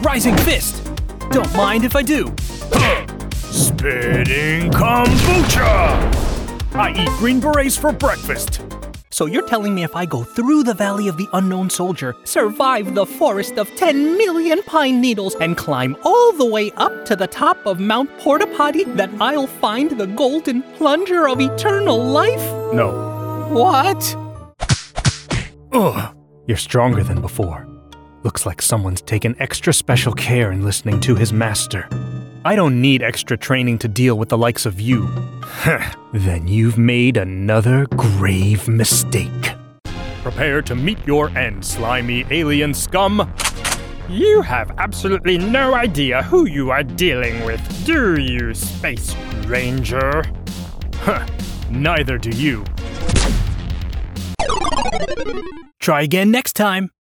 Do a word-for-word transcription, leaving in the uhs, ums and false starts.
Rising Fist! Don't mind if I do. Spitting kombucha! I eat Green Berets for breakfast. So you're telling me if I go through the Valley of the Unknown Soldier, survive the forest of ten million pine needles, and climb all the way up to the top of Mount Portapotty, that I'll find the golden plunger of eternal life? No. What? Ugh, you're stronger than before. Looks like someone's taken extra special care in listening to his master. I don't need extra training to deal with the likes of you. Then you've made another grave mistake. Prepare to meet your end, slimy alien scum. You have absolutely no idea who you are dealing with, do you, Space Ranger? Huh, neither do you. Try again next time.